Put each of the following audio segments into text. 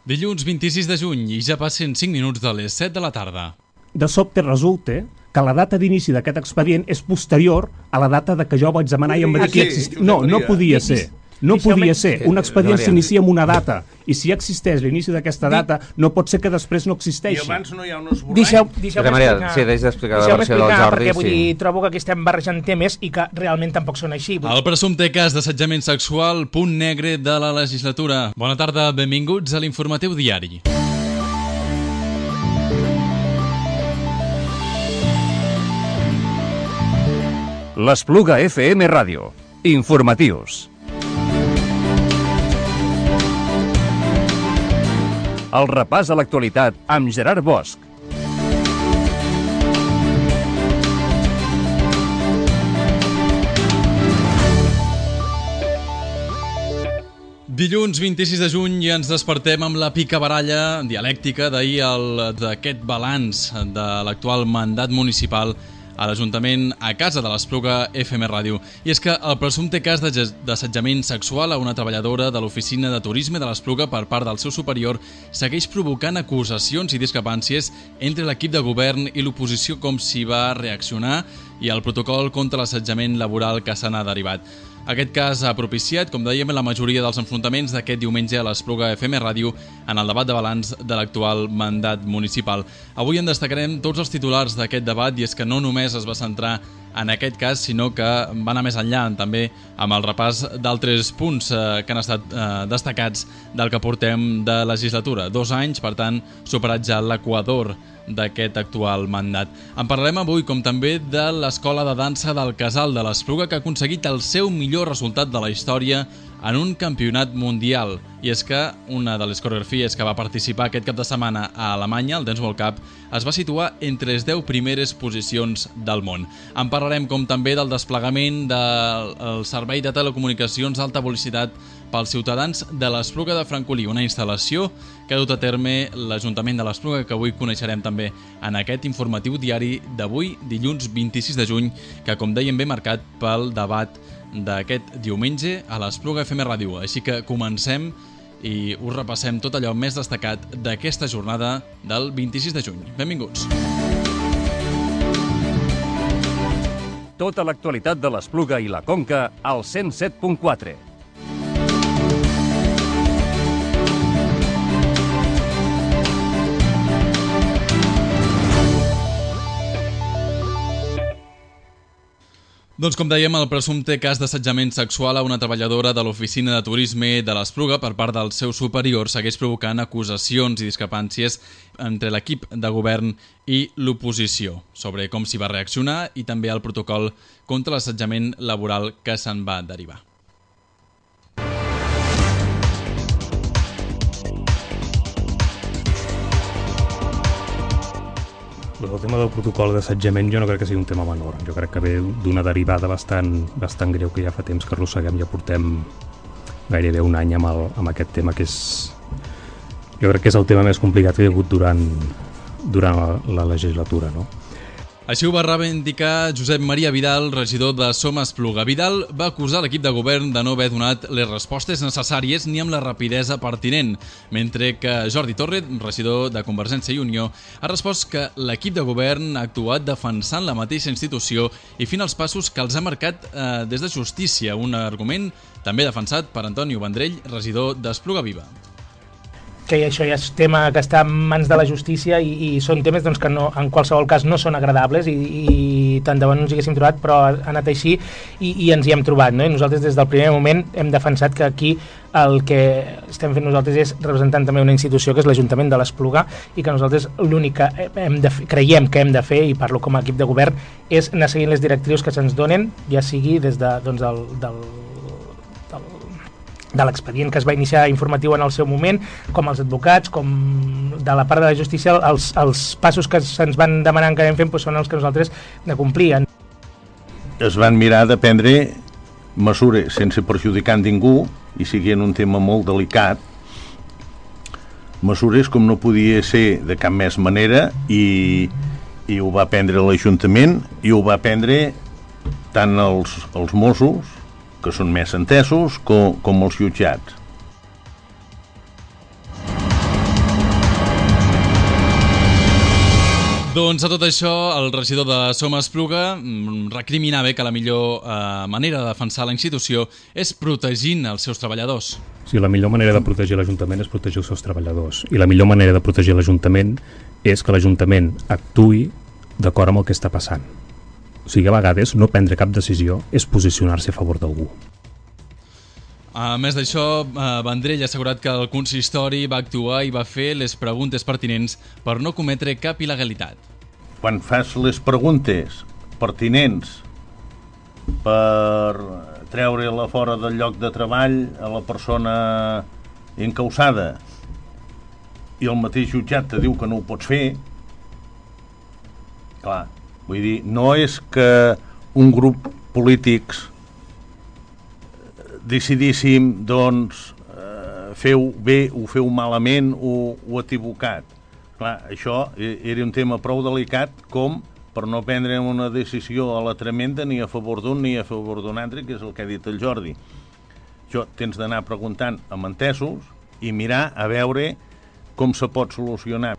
Dilluns 26 de juny i ja passen 5 minuts de les 7 de la tarda. De sobte resulta que la data d'inici d'aquest expedient és posterior a la data de que jo vaig demanar i em va dir que existia. No podia ser. No podia ser. Un expedient s'inicia amb una data i si existeix l'inici d'aquesta data no pot ser que després no existeixi. I abans no hi ha un esborrany? Deixeu-me explicar la versió del Jordi. Perquè vull dir, trobo que aquí estem barrejant temes i que realment tampoc són així. El presumpte cas d'assetjament sexual, punt negre de la legislatura. Bona tarda, benvinguts a l'Informatiu Diari. L'Espluga FM Ràdio. Informatius. El repàs a l'actualitat amb Gerard Bosch. Dilluns 26 de juny i ens despertem amb la picabaralla dialèctica d'ahir d'aquest balanç de l'actual mandat municipal a l'Ajuntament a casa de l'Espluga FM Ràdio. I és que el presumpte cas d'assetjament sexual a una treballadora de l'oficina de turisme de l'Espluga per part del seu superior segueix provocant acusacions i discrepàncies entre l'equip de govern i l'oposició com s'hi va reaccionar i el protocol contra l'assetjament laboral que se n'ha derivat. Aquest cas ha propiciat, com dèiem, la majoria dels enfrontaments d'aquest diumenge a l'Espluga FM Ràdio en el debat de balanç de l'actual mandat municipal. Avui en destacarem tots els titulars d'aquest debat i és que no només es va centrar en aquest cas, sinó que va anar més enllà també amb el repàs d'altres punts que han estat destacats del que portem de legislatura. 2 anys, per tant, superat ja l'equador d'aquest actual mandat. En parlarem avui, com també, de l'Escola de Dansa del Casal de l'Espluga, que ha aconseguit el seu millor resultat de la història en un campionat mundial. I és que una de les coreografies que va participar aquest cap de setmana a Alemanya, el Dance World Cup, es va situar entre les 10 primeres posicions del món. En parlarem com també del desplegament del servei de telecomunicacions d'alta velocitat pels ciutadans de l'Espluga de Francolí, una instal·lació que ha dut a terme l'Ajuntament de l'Espluga, que avui coneixerem també en aquest informatiu diari d'avui, dilluns 26 de juny, que com dèiem ve marcat pel debat d'aquest diumenge a l'Espluga FM Ràdio. Així que comencem i us repassem tot allò més destacat d'aquesta jornada del 26 de juny. Benvinguts. Tota l'actualitat de l'Espluga i la Conca al 107.4. Doncs com dèiem, el presumpte cas d'assetjament sexual a una treballadora de l'oficina de turisme de l'Espluga per part del seu superior segueix provocant acusacions i discrepàncies entre l'equip de govern i l'oposició sobre com s'hi va reaccionar i també el protocol contra l'assetjament laboral que se'n va derivar. El tema del protocol d'assetjament jo no crec que sigui un tema menor. Jo crec que ve d'una derivada bastant greu que ja fa temps que arrosseguem. Ja portem gairebé un any amb aquest tema que és... Jo crec que és el tema més complicat que hi ha hagut durant la legislatura, no? Així ho va reivindicar Josep Maria Vidal, regidor de Som Espluga. Vidal va acusar l'equip de govern de no haver donat les respostes necessàries ni amb la rapidesa pertinent, mentre que Jordi Torret, regidor de Convergència i Unió, ha respost que l'equip de govern ha actuat defensant la mateixa institució i fent els passos que els ha marcat des de Justícia, un argument també defensat per Antonio Vendrell, regidor d'Espluga Viva. Que això ja és tema que està en mans de la justícia i són temes doncs, que no, en qualsevol cas no són agradables i tant de bon no ens hi haguéssim trobat, però ha anat així i ens hi hem trobat, no? I nosaltres des del primer moment hem defensat que aquí el que estem fent nosaltres és representant també una institució que és l'Ajuntament de l'Espluga i que nosaltres l'únic que creiem que hem de fer, i parlo com a equip de govern, és anar seguint les directrius que se'ns donen, ja sigui des de, doncs, de l'expedient que es va iniciar informatiu en el seu moment, com els advocats, com de la part de la justícia, els passos que se'ns van demanant que anem fent doncs són els que nosaltres de complir. Es van mirar de prendre mesures sense perjudicar ningú i siguent un tema molt delicat, mesures com no podia ser de cap més manera i ho va prendre l'Ajuntament i ho va prendre tant els Mossos, que són més entesos, com els jutjats. Doncs a tot això, el regidor de Som Espluga recriminava que la millor manera de defensar la institució és protegint els seus treballadors. Sí, la millor manera de protegir l'Ajuntament és protegir els seus treballadors. I la millor manera de protegir l'Ajuntament és que l'Ajuntament actuï d'acord amb el que està passant. O sigui, a vegades no prendre cap decisió és posicionar-se a favor d'algú. A més d'això, Vendrell ha assegurat que el consistori va actuar i va fer les preguntes pertinents per no cometre cap il·legalitat. Quan fas les preguntes pertinents per treure-la fora del lloc de treball a la persona encausada i el mateix jutjat te diu que no ho pots fer, clar, vull dir, no és que un grup polítics decidíssim, doncs, feu bé o feu malament o equivocat. Clar, això era un tema prou delicat com per no prendre una decisió a la tremenda ni a favor d'un ni a favor d'un altre, que és el que ha dit el Jordi. Això tens d'anar preguntant amb entesos i mirar a veure com se pot solucionar.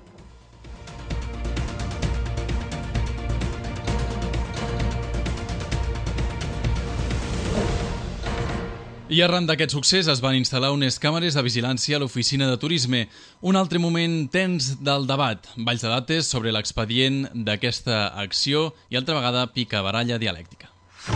I arran d'aquest succés es van instal·lar unes càmeres de vigilància a l'oficina de turisme. Un altre moment tens del debat. Valls de dates sobre l'expedient d'aquesta acció i altra vegada picabaralla dialèctica.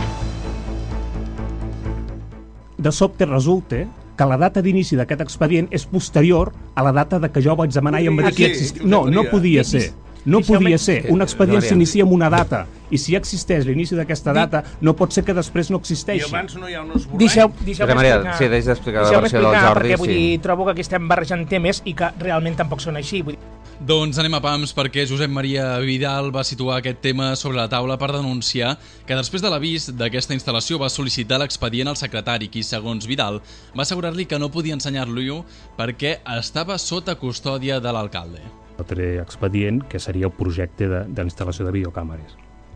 De sobte resulta que la data d'inici d'aquest expedient és posterior a la data de que jo vaig demanar i em va dir que existia. No podia ser. No podia ser. Un expedient s'inicia amb una data i si existeix l'inici d'aquesta data no pot ser que després no existeixi. I abans no hi ha un esborrany. Deixeu-me explicar la versió del Jordi. Perquè vull dir, trobo que aquí estem barrejant temes i que realment tampoc són així. Vull dir... Doncs anem a pams perquè Josep Maria Vidal va situar aquest tema sobre la taula per denunciar que després de l'avís d'aquesta instal·lació va sol·licitar l'expedient al secretari, qui, segons Vidal, va assegurar-li que no podia ensenyar-lo perquè estava sota custòdia de l'alcalde. L'altre expedient, que seria el projecte d'instal·lació de videocàmeres.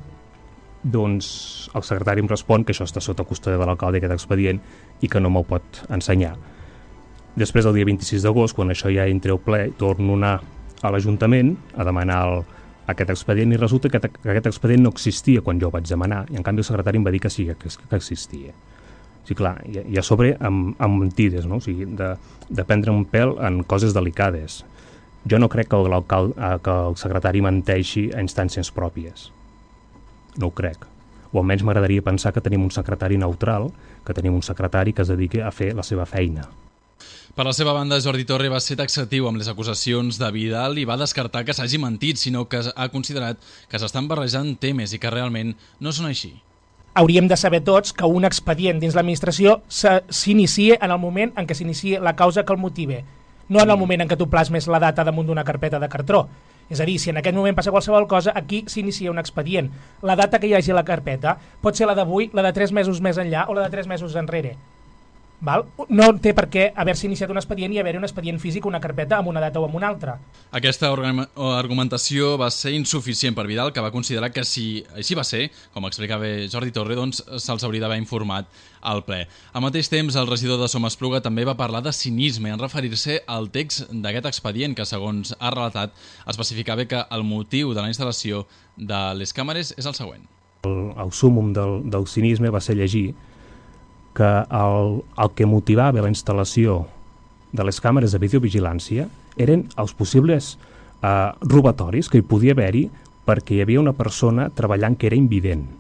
Doncs el secretari em respon que això està sota custòdia de l'alcalde, aquest expedient, i que no me'l pot ensenyar. Després, el dia 26 d'agost, quan això ja entra al ple, torno a anar a l'Ajuntament a demanar aquest expedient i resulta que aquest expedient no existia quan jo ho vaig demanar i en canvi el secretari em va dir que sí, que existia. O sigui, clar, i a sobre amb mentides, no? O sigui, de prendre un pèl en coses delicades. Jo no crec que el secretari menteixi a instàncies pròpies. No ho crec. O almenys m'agradaria pensar que tenim un secretari neutral, que tenim un secretari que es dediqui a fer la seva feina. Per la seva banda, Jordi Torre va ser taxatiu amb les acusacions de Vidal i va descartar que s'hagi mentit, sinó que ha considerat que s'estan barrejant temes i que realment no són així. Hauríem de saber tots que un expedient dins l'administració s'inicia en el moment en què s'inicia la causa que el motive, no en el moment en què tu plasmes la data damunt d'una carpeta de cartró. És a dir, si en aquest moment passa qualsevol cosa, aquí s'inicia un expedient. La data que hi hagi a la carpeta pot ser la d'avui, la de 3 mesos més enllà o la de 3 mesos enrere. Val? No té per què haver-se iniciat un expedient i haver-hi un expedient físic, una carpeta amb una data o amb una altra. Aquesta argumentació va ser insuficient per Vidal, que va considerar que si així va ser, com explicava Jordi Torre, doncs se'ls hauria d'haver informat al ple. Al mateix temps, el regidor de Som Espluga també va parlar de cinisme en referir-se al text d'aquest expedient, que segons ha relatat, especificava que el motiu de la instal·lació de les càmeres és el següent. El súmmum del cinisme va ser llegir que el que motivava la instal·lació de les càmeres de videovigilància eren els possibles robatoris que hi podia haver-hi perquè hi havia una persona treballant que era invident.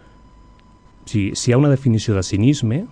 Si hi ha una definició de cinisme,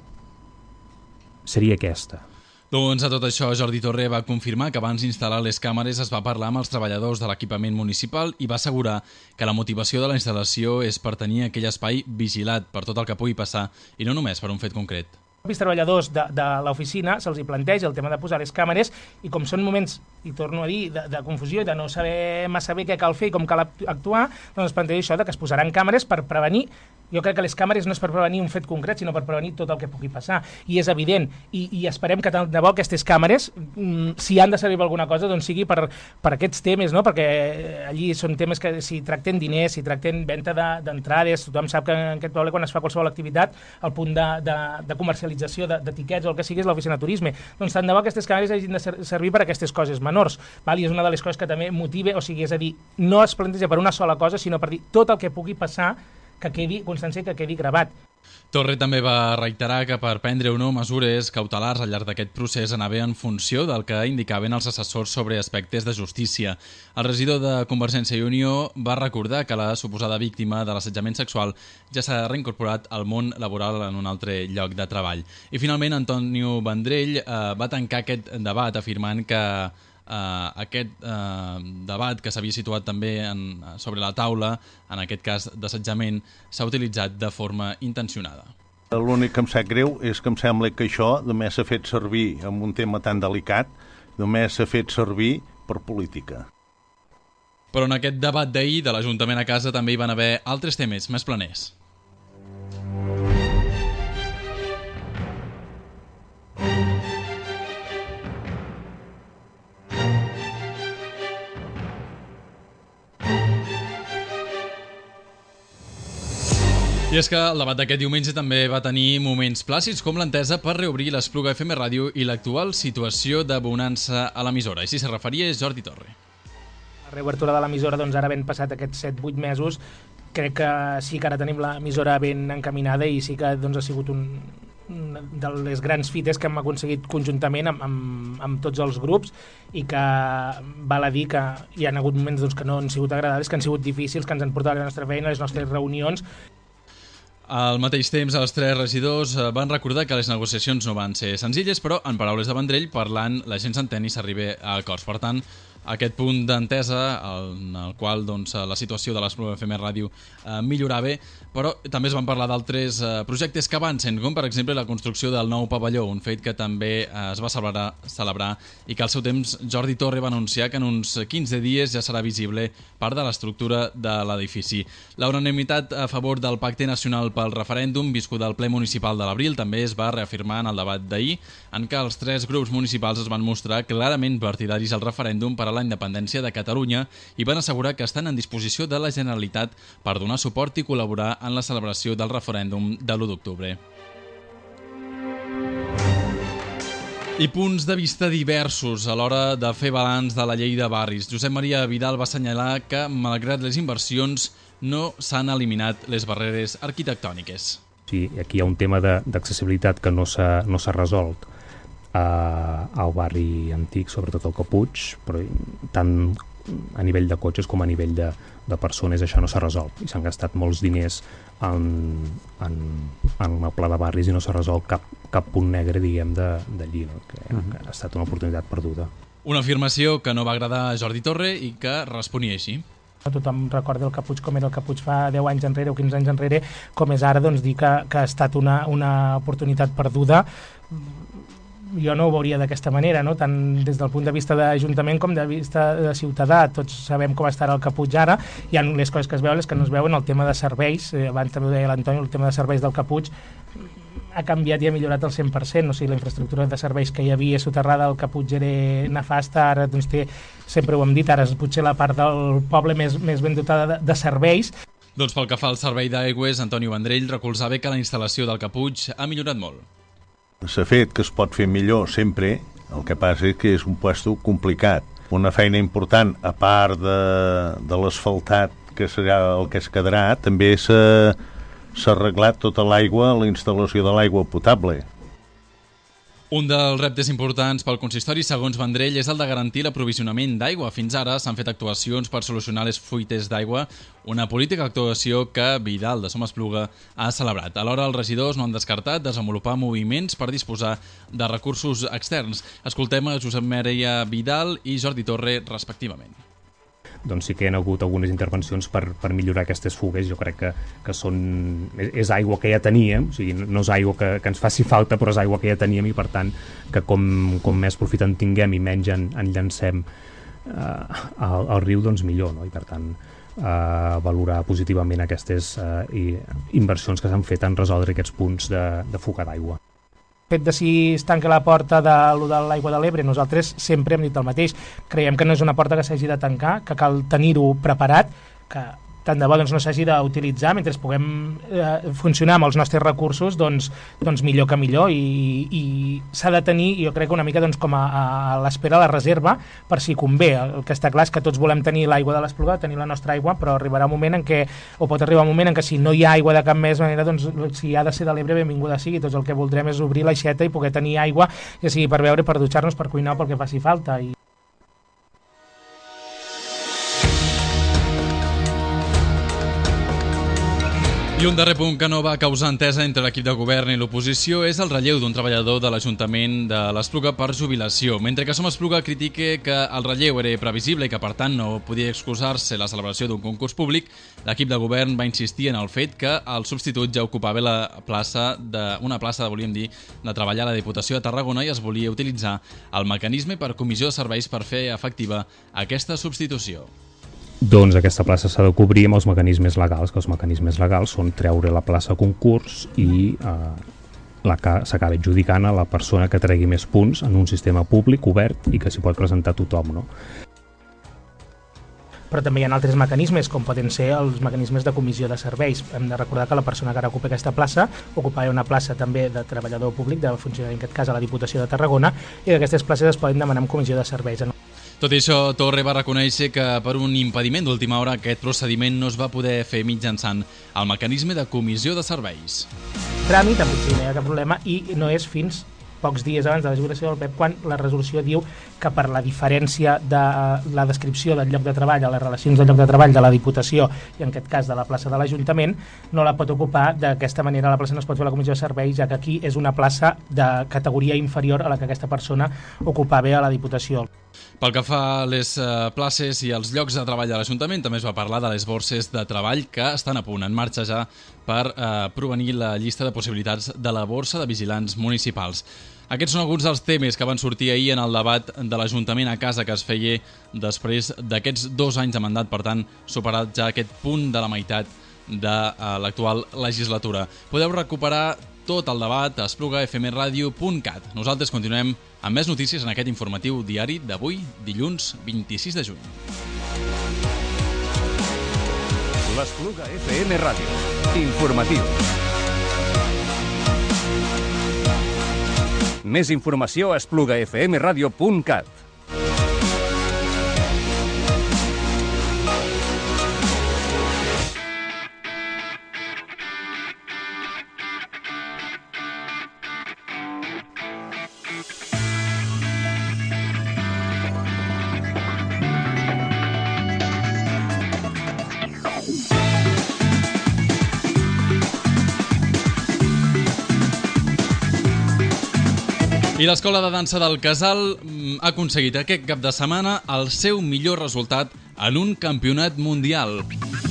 seria aquesta. Doncs a tot això, Jordi Torre va confirmar que abans d'instal·lar les càmeres es va parlar amb els treballadors de l'equipament municipal i va assegurar que la motivació de la instal·lació és per tenir aquell espai vigilat per tot el que pugui passar i no només per un fet concret. Els treballadors de l'oficina se'ls hi planteja el tema de posar les càmeres i com són moments, i torno a dir, de confusió i de no saber massa bé què cal fer i com cal actuar, doncs es planteja això de que es posaran càmeres per prevenir Jo crec que les càmeres no és per prevenir un fet concret, sinó per prevenir tot el que pugui passar. I és evident. I esperem que tant de bo aquestes càmeres, si han de servir per alguna cosa, doncs sigui per aquests temes, no? Perquè allí són temes que si tracten diners, si tracten venda d'entrades, tothom sap que en aquest poble quan es fa qualsevol activitat, el punt de comercialització d'etiquets o el que sigui és l'oficina de turisme. Doncs tant de bo aquestes càmeres hagin de servir per a aquestes coses menors. I és una de les coses que també motiva, o sigui, és a dir, no es planteja per una sola cosa, sinó per dir tot el que pugui passar, que quedi constància, que quedi gravat. Torre també va reiterar que per prendre o no mesures cautelars al llarg d'aquest procés anava en funció del que indicaven els assessors sobre aspectes de justícia. El regidor de Convergència i Unió va recordar que la suposada víctima de l'assetjament sexual ja s'ha reincorporat al món laboral en un altre lloc de treball. I finalment Antonio Vendrell va tancar aquest debat afirmant que aquest debat que s'havia situat també sobre la taula, en aquest cas d'assetjament, s'ha utilitzat de forma intencionada. L'únic que em sap greu és que em sembla que això només s'ha fet servir en un tema tan delicat, només s'ha fet servir per política. Però en aquest debat d'ahir de l'Ajuntament a casa també hi van haver altres temes més planers. I és que el debat d'aquest diumenge també va tenir moments plàcids, com l'entesa per reobrir l'Espluga FM Ràdio i l'actual situació de bonança a l'emissora. I si s'hi referia és Jordi Torre. La reobertura de l'emissora, doncs ara ben passat aquests 7-8 mesos, crec que sí que ara tenim l'emissora ben encaminada i sí que doncs, ha sigut una de les grans fites que hem aconseguit conjuntament amb tots els grups i que val a dir que hi ha hagut moments doncs, que no han sigut agradables, que han sigut difícils, que ens han portat la nostra feina, les nostres reunions. Al mateix temps, els tres regidors van recordar que les negociacions no van ser senzilles, però, en paraules de Vendrell, parlant, la gent s'entén i s'arriba a acords. Per tant, aquest punt d'entesa, en el qual doncs, la situació de l'Espluga FM Ràdio millorava, però també es van parlar d'altres projectes que avancen, com per exemple la construcció del nou pavelló, un fet que també es va celebrar i que al seu temps Jordi Torre va anunciar que en uns 15 dies ja serà visible part de l'estructura de l'edifici. La unanimitat a favor del Pacte Nacional pel Referèndum, viscut al ple municipal de l'abril, també es va reafirmar en el debat d'ahir, en què els tres grups municipals es van mostrar clarament partidaris al referèndum per a la independència de Catalunya i van assegurar que estan en disposició de la Generalitat per donar suport i col·laborar en la celebració del referèndum de l'1 d'octubre. I punts de vista diversos a l'hora de fer balanç de la llei de barris. Josep Maria Vidal va assenyalar que, malgrat les inversions, no s'han eliminat les barreres arquitectòniques. Sí, aquí hi ha un tema d'accessibilitat que no s'ha resolt al barri antic, sobretot el Caputx, però tant a nivell de cotxes com a nivell de persones això no s'ha resolt i s'han gastat molts diners en el pla de barris i no s'ha resolt cap punt negre, diguem, d'allí, no? Que ha estat una oportunitat perduda. Una afirmació que no va agradar a Jordi Torre i que responia així. Tothom recorda el Caputx com era el Caputx fa 10 anys enrere o 15 anys enrere, com és ara, doncs dir que ha estat una oportunitat perduda. Jo no ho veuria d'aquesta manera, no? Tant des del punt de vista d'Ajuntament com de vista de ciutadà. Tots sabem com estarà el Caputx ara. Hi ha les coses que es veuen, les que no es veuen. El tema de serveis, abans també ho deia l'Antoni, el tema de serveis del Caputx ha canviat i ha millorat al 100%. O sigui, la infraestructura de serveis que hi havia soterrada al Caputx era nefasta, ara doncs té, sempre ho hem dit, ara és potser la part del poble més ben dotada de serveis. Doncs pel que fa al servei d'aigües, Antonio Vendrell recolzava que la instal·lació del Caputx ha millorat molt. S'ha fet que es pot fer millor sempre, el que passa és que és un puesto complicat. Una feina important, a part de l'asfaltat, que serà el que es quedarà, també s'ha arreglat tota l'aigua, la instal·lació de l'aigua potable. Un dels reptes importants pel consistori, segons Vendrell, és el de garantir l'aprovisionament d'aigua. Fins ara s'han fet actuacions per solucionar les fuites d'aigua, una política d'actuació que Vidal de Som Espluga ha celebrat. Alhora, els regidors no han descartat desenvolupar moviments per disposar de recursos externs. Escoltem a Josep Maria Vidal i Jordi Torre, respectivament. Doncs sí que hi ha hagut algunes intervencions per millorar aquestes fugues. Jo crec que és aigua que ja teníem, o sigui, no és aigua que ens faci falta, però és aigua que ja teníem i per tant que com més profit en tinguem i menys en llancem al riu, doncs millor, no? I per tant valorar positivament aquestes inversions que s'han fet en resoldre aquests punts de fuga d'aigua. Fet de si es tanca la porta de l'aigua de l'Ebre, nosaltres sempre hem dit el mateix. Creiem que no és una porta que s'hagi de tancar, que cal tenir-ho preparat, que tant de bo no s'hagi d'utilitzar mentre puguem funcionar amb els nostres recursos, doncs millor que millor, i s'ha de tenir, jo crec que una mica com a l'espera la reserva per si convé. El que està clar és que tots volem tenir l'aigua de l'Espluga, tenir la nostra aigua, però arribarà un moment en què, o pot arribar un moment en què si no hi ha aigua de cap més manera, doncs si ha de ser de l'Ebre, benvinguda sigui. Tots el que voldrem és obrir l'aixeta i poder tenir aigua, ja sigui per beure, per dutxar-nos, per cuinar o pel que faci falta. I un darrer punt que no va causar entesa entre l'equip de govern i l'oposició és el relleu d'un treballador de l'Ajuntament de l'Espluga per jubilació. Mentre que Som Espluga critica que el relleu era previsible i que per tant no podia excusar-se la celebració d'un concurs públic, l'equip de govern va insistir en el fet que el substitut ja ocupava una plaça, volíem dir, de treballar a la Diputació de Tarragona i es volia utilitzar el mecanisme per comissió de serveis per fer efectiva aquesta substitució. Doncs aquesta plaça s'ha de cobrir amb els mecanismes legals, que els mecanismes legals són treure la plaça a concurs i s'acaba adjudicant a la persona que tregui més punts en un sistema públic, obert, i que s'hi pot presentar tothom, no? Però també hi ha altres mecanismes, com poden ser els mecanismes de comissió de serveis. Hem de recordar que la persona que ara ocupa aquesta plaça ocupava una plaça també de treballador públic, de funcionari, en aquest cas a la Diputació de Tarragona, i que aquestes places es poden demanar en comissió de serveis. Tot i això, Torre va reconèixer que per un impediment d'última hora aquest procediment no es va poder fer mitjançant el mecanisme de comissió de serveis. Tràmit, amb no hi ha cap problema, i no és fins pocs dies abans de la jubilació del Pep quan la resolució diu que per la diferència de la descripció del lloc de treball a les relacions del lloc de treball de la Diputació i en aquest cas de la plaça de l'Ajuntament no la pot ocupar d'aquesta manera. La plaça no es pot fer a la comissió de serveis, ja que aquí és una plaça de categoria inferior a la que aquesta persona ocupava a la Diputació. Pel que fa a les places i els llocs de treball de l'Ajuntament, també es va parlar de les borses de treball que estan a punt, en marxa ja, per provenir la llista de possibilitats de la borsa de vigilants municipals. Aquests són alguns dels temes que van sortir ahir en el debat de l'Ajuntament a casa que es feia després d'aquests 2 anys de mandat, per tant, superat ja aquest punt de la meitat de l'actual legislatura. Podeu recuperar tot el debat a esplugafmradio.cat. Nosaltres continuem amb més notícies en aquest informatiu diari d'avui, dilluns 26 de juny. L'Espluga FM Ràdio. Informatiu. Més informació a esplugafmradio.cat. I l'Escola de Dansa del Casal ha aconseguit aquest cap de setmana el seu millor resultat en un campionat mundial.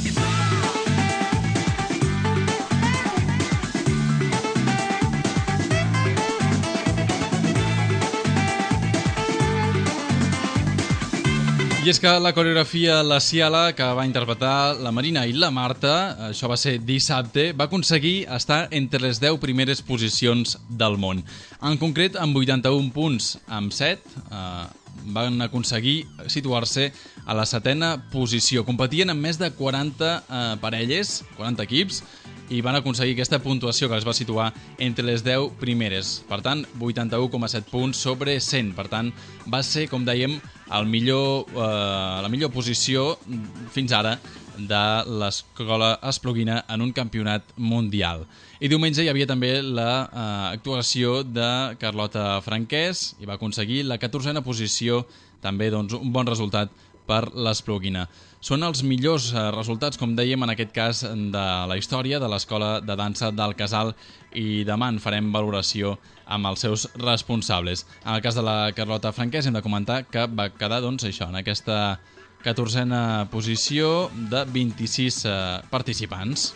I és que la coreografia La Ciala, que va interpretar la Marina i la Marta, això va ser dissabte, va aconseguir estar entre les 10 primeres posicions del món. En concret, amb 81 punts, amb 7, van aconseguir situar-se a la 7a posició. Competien amb més de 40 parelles, 40 equips, i van aconseguir aquesta puntuació que les va situar entre les 10 primeres. Per tant, 81,7 punts sobre 100. Per tant, va ser, com dèiem, la millor posició fins ara de l'escola espluguina en un campionat mundial. I diumenge hi havia també l'actuació de Carlota Franquès i va aconseguir la 14a posició, també un bon resultat per l'Espluguina. Són els millors resultats, com dèiem, en aquest cas de la història de l'Escola de Dansa del Casal, i demà en farem valoració amb els seus responsables. En el cas de la Carlota Franquès hem de comentar que va quedar en aquesta 14a posició de 26 participants.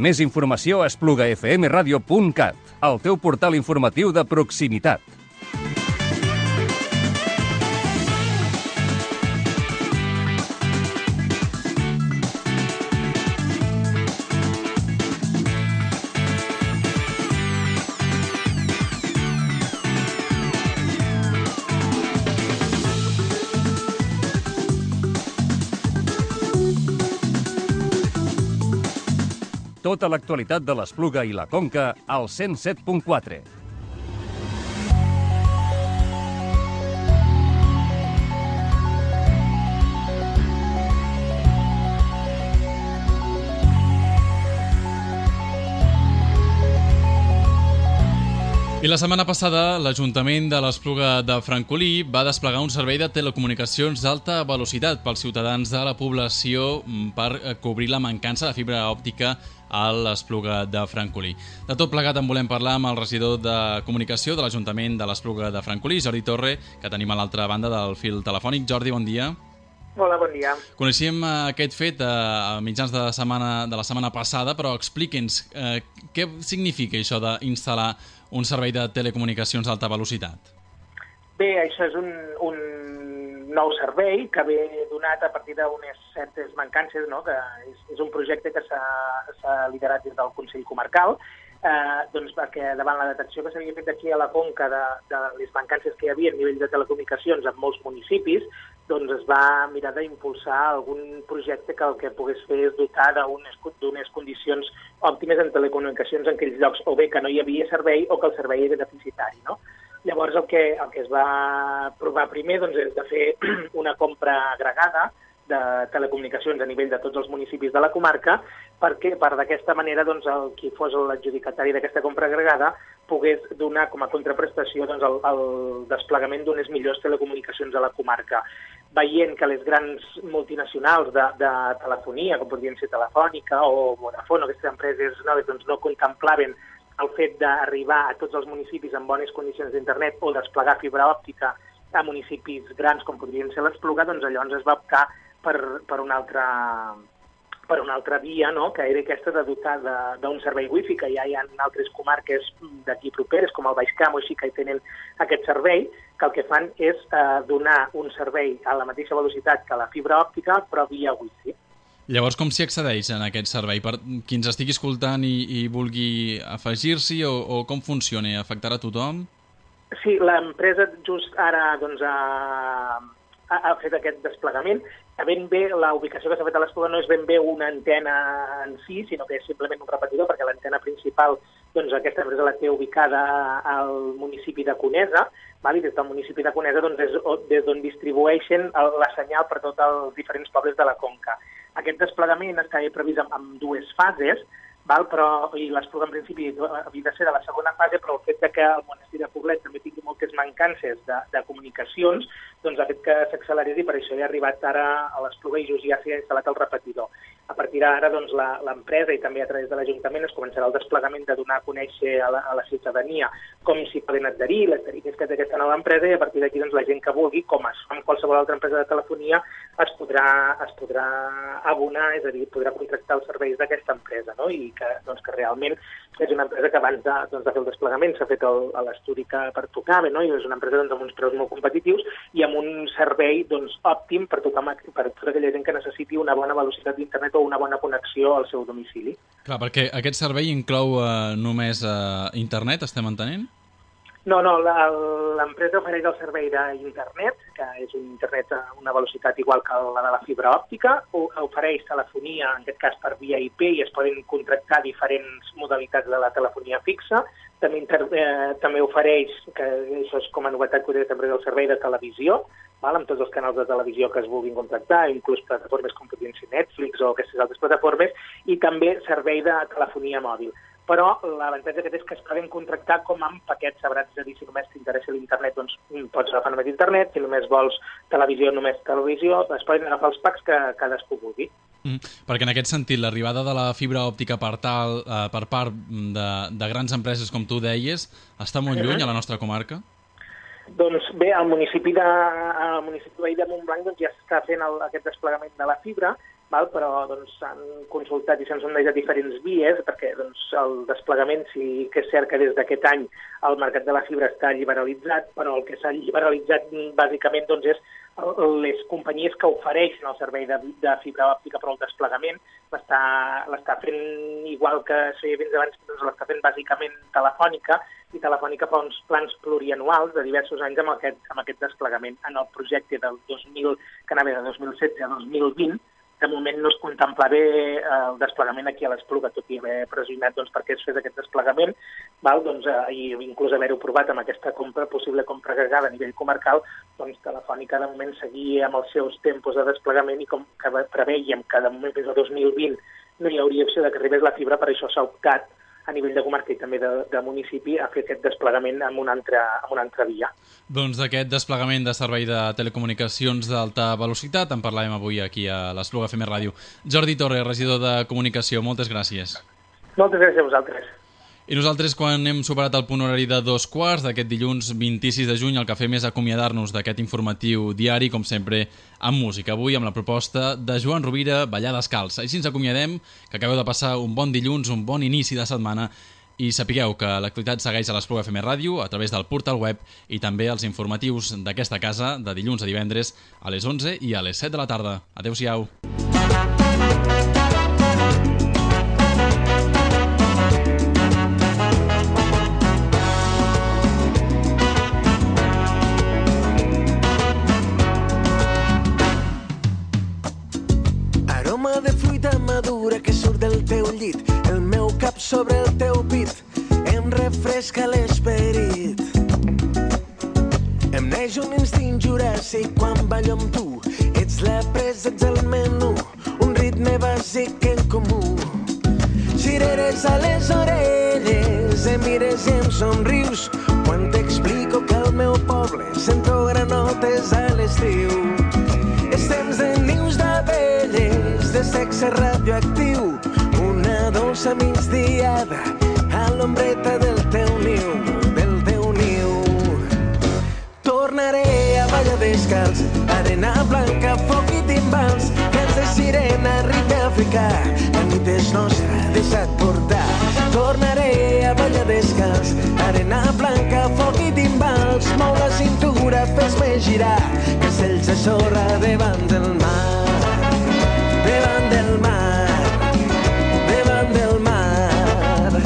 Més informació a esplugafmradio.cat, el teu portal informatiu de proximitat. Tota l'actualitat de l'Espluga i la Conca al 107.4. I la setmana passada, l'Ajuntament de l'Espluga de Francolí va desplegar un servei de telecomunicacions d'alta velocitat pels ciutadans de la població per cobrir la mancança de fibra òptica a l'Espluga de Francolí. De tot plegat en volem parlar amb el regidor de comunicació de l'Ajuntament de l'Espluga de Francolí, Jordi Torre, que tenim a l'altra banda del fil telefònic. Jordi, bon dia. Hola, bon dia. Coneixíem aquest fet a mitjans de la setmana passada, però expliqui'ns què significa això d'instal·lar un servei de telecomunicacions d'alta velocitat. Bé, això és un nou servei que ve donat a partir d'unes certes mancances, no? Que és un projecte que s'ha liderat des del Consell Comarcal, doncs perquè davant la detecció que s'havia fet aquí a la Conca de les mancances que hi havia a nivell de telecomunicacions en molts municipis, doncs es va mirar d'impulsar algun projecte que el que pogués fer és dotar d'unes condicions òptimes en telecomunicacions en aquells llocs, o bé que no hi havia servei o que el servei era deficitari, no? Llavors el que es va provar primer doncs, és de fer una compra agregada de telecomunicacions a nivell de tots els municipis de la comarca, perquè per d'aquesta manera doncs, qui fos l'adjudicatari d'aquesta compra agregada pogués donar com a contraprestació doncs, el desplegament d'unes millors telecomunicacions a la comarca. Veient que les grans multinacionals de telefonia, com podrien ser Telefònica o Vodafone, aquestes empreses noves, doncs, no contemplaven el fet d'arribar a tots els municipis amb bones condicions d'internet o desplegar fibra òptica a municipis grans com podrien ser l'Espluga, doncs llavors es va optar per una altra via, no? Que era aquesta de dotar d'un servei wifi, que ja hi ha altres comarques d'aquí properes, com el Baix Camp o així, que hi tenen aquest servei, que el que fan és donar un servei a la mateixa velocitat que la fibra òptica, però via wifi. Llavors, com s'hi accedeix en aquest servei? Per qui ens estigui escoltant i vulgui afegir-s'hi, o com funciona? Afectarà a tothom? Sí, l'empresa just ara doncs, ha fet aquest desplegament. Ben bé, la ubicació que s'ha fet a l'Espluga no és ben bé una antena en si, sinó que és simplement un repetidor, perquè l'antena principal, doncs, aquesta empresa la té ubicada al municipi de Conesa, i des del municipi de Conesa doncs, és des d'on distribueixen la senyal per tots els diferents pobles de la Conca. Aquest desplegament està previst en dues fases, però l'Espluga en principi havia de ser de la segona fase, però el fet que el monestir de Poblet també tingui moltes mancances de comunicacions doncs ha fet que s'accelerés i per això hi ha arribat ara a l'Espluga i just ja s'hi ha instal·lat el repetidor. A partir d'ara doncs, l'empresa i també a través de l'Ajuntament es començarà el desplegament de donar a conèixer a la ciutadania com s'hi poden adherir, les tarifes que té aquesta nova empresa, i a partir d'aquí doncs, la gent que vulgui, com es fa amb qualsevol altra empresa de telefonia, es podrà abonar, és a dir, podrà contractar els serveis d'aquesta empresa, no? I que realment és una empresa que abans de fer el desplegament s'ha fet l'estudi que pertocava, no? I és una empresa amb uns preus molt competitius i amb un servei òptim per tota aquella gent que necessiti una bona velocitat d'internet o una bona connexió al seu domicili. Clar, perquè aquest servei inclou només internet, estem entenent? No, l'empresa ofereix el servei d'internet, que és un internet a una velocitat igual que la de la fibra òptica, ofereix telefonia, en aquest cas per via IP, i es poden contractar diferents modalitats de la telefonia fixa. També ofereix, que això és com a novetat que també és el servei de televisió, amb tots els canals de televisió que es vulguin contractar, inclús plataformes com podrien ser Netflix o aquestes altres plataformes, i també servei de telefonia mòbil. Però l'avantatge que té és que es poden contractar com amb paquets separats, és a dir, si només t'interessa l'internet, doncs pots agafar només internet, si només vols televisió, només televisió, es poden agafar els packs que cadascú vulgui. Perquè en aquest sentit, l'arribada de la fibra òptica per part de grans empreses, com tu deies, està molt lluny a la nostra comarca? Doncs bé, al municipi veí de Montblanc ja s'està fent aquest desplegament de la fibra, però doncs, s'han consultat i s'han sondejat diferents vies, perquè doncs, el desplegament sí que és cert que des d'aquest any el mercat de la fibra està liberalitzat, però el que s'ha liberalitzat bàsicament doncs, és les companyies que ofereixen el servei de fibra òptica, però el desplegament l'està fent igual que es feia fins abans, doncs l'està fent bàsicament Telefònica, i Telefònica fa uns plans plurianuals de diversos anys amb aquest desplegament. En el projecte del 2000, que anava de 2016 a 2020, de moment no es contemplava el desplegament aquí a l'Espluga, tot i haver pressionat perquè es fes aquest desplegament, i inclús haver-ho provat amb aquesta possible compra agregada a nivell comarcal, doncs Telefònica de moment seguia amb els seus tempos de desplegament i com que preveiem que de moment fins al 2020 no hi hauria opció de que arribés la fibra, per això s'ha optat a nivell de comarca i també de municipi a fer aquest desplegament amb una altra via. Doncs d'aquest desplegament de servei de telecomunicacions d'alta velocitat en parlàvem avui aquí a l'Espluga FM Ràdio. Jordi Torres, regidor de Comunicació, moltes gràcies. Moltes gràcies a vosaltres. I nosaltres, quan hem superat el punt horari de 2:15 d'aquest dilluns 26 de juny, el que fem és acomiadar-nos d'aquest informatiu diari, com sempre, amb música. Avui amb la proposta de Joan Rovira, Ballar descalç. Així ens acomiadem, que acabeu de passar un bon dilluns, un bon inici de setmana, i sapigueu que l'actualitat segueix a l'Espluga FM Ràdio a través del portal web i també els informatius d'aquesta casa de dilluns a divendres a les 11 i a les 7 de la tarda. Adéu-siau. De fruita madura que surt del teu llit, el meu cap sobre el teu pit em refresca l'esperit. Em neix un instint juràssic quan ballo amb tu, ets la presa, ets el menú, un ritme bàsic en comú. Cireres a les orelles, em mires i em somrius quan t'explico que al meu poble sento granotes a l'estiu. És temps de nius d'abelles, de sexe radioactiu, una dolça migdiada a l'ombreta del teu niu, Tornaré a ballar descalç, arena blanca, foc i timbals, cants de sirena, ritme africà, la nit és nostra, deixa't portar. Tornaré a ballar descalç, arena blanca, foc i timbals, mou la cintura, fes-me girar, castells de sorra davant del mar, davant del mar, davant del mar.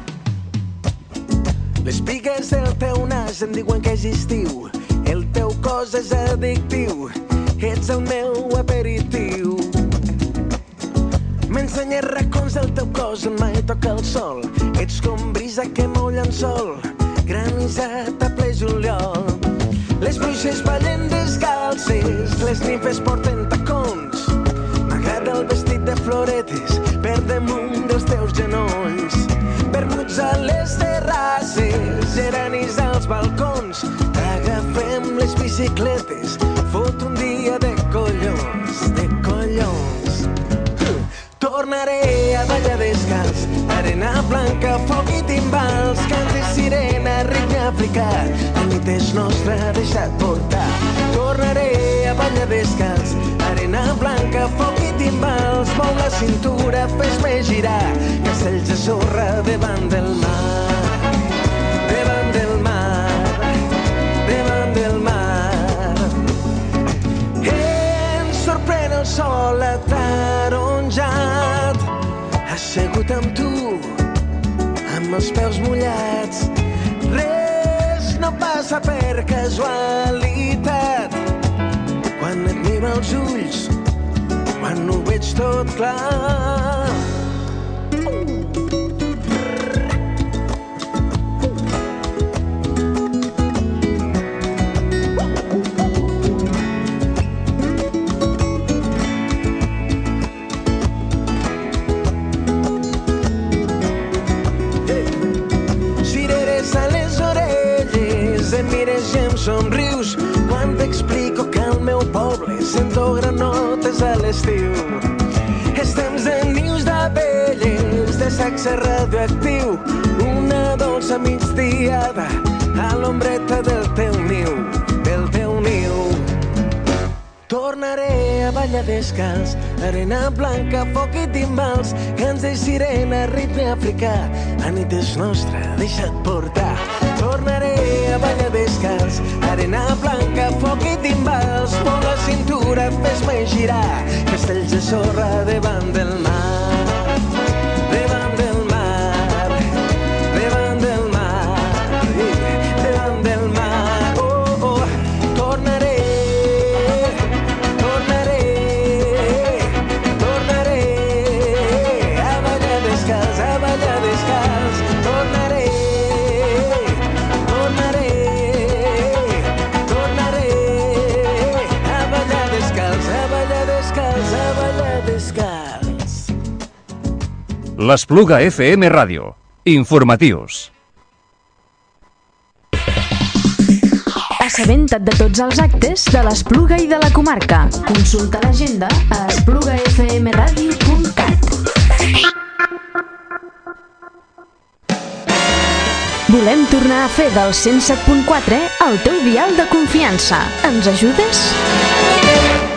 Les pigues del teu nas em diuen que és estiu, el teu cos és addictiu, ets el meu aperitiu. M'ensenyes racons del teu cos on mai toca el sol, ets com brisa que mou llençol, granissat a ple juliol. Les bruixes ballen descalces, les nimfes porten tacons, m'agrada el vestit de floretes per damunt dels teus genolls. Vermuts a les terrasses, geranis als balcons, agafem les bicicletes, fot un dia de collons, de collons. Tornaré a ballar descalç, arena blanca, foc i timbals, cants de sirena, ritme africà, la nit és nostra, deixa't portar. Tornaré a ballar descalç, arena blanca, foc i timbals, mou la cintura, fes-me girar, castells de sorra davant del mar, davant del mar, davant del mar. Ens sorprèn el sol ataronjat, assegut amb tu, amb els peus mullats. Res no passa per casualitat, quan et miro als ulls, quan ho veig tot clar. Somrius quan t'explico que al meu poble sento granotes a l'estiu. És temps de nius d'abelles, de sexe radioactiu, una dolça migdiada a l'ombreta del teu niu, del teu niu. Tornaré a ballar ballar descalç, arena blanca, foc i timbals, cants de sirena, ritme africà. La nit és nostra, deixa't portar. Tornaré a ballar descalç, arena blanca, foc i timbals, pon la cintura, fes-me girar, castells de sorra davant del mar, davant del mar, davant del mar, davant del mar. Oh, oh, tornaré, tornaré, tornaré a ballar descalç, a ballar descalç, tornaré. L'Espluga FM Ràdio. Informatius. Assabenta't de tots els actes de l'Espluga i de la comarca. Consulta l'agenda a esplugafmradio.cat. Volem tornar a fer del 107.4 el teu dial de confiança. Ens ajudes?